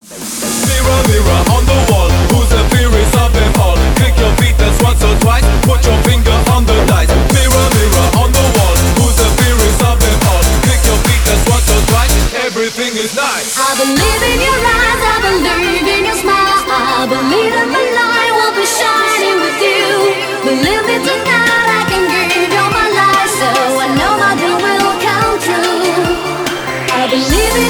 Mirror, mirror on the wall, who's the fairest of them all? Click your feet, that's once or twice. Put your finger on the dice. Mirror, mirror on the wall, who's the fairest of them all? Click your feet, that's once or twice. Everything is nice. I believe in your eyes, I believe in your smile. I believe that the light will be shining with you. Believe me tonight, I can give you my life, so I know my dream will come true. I believe in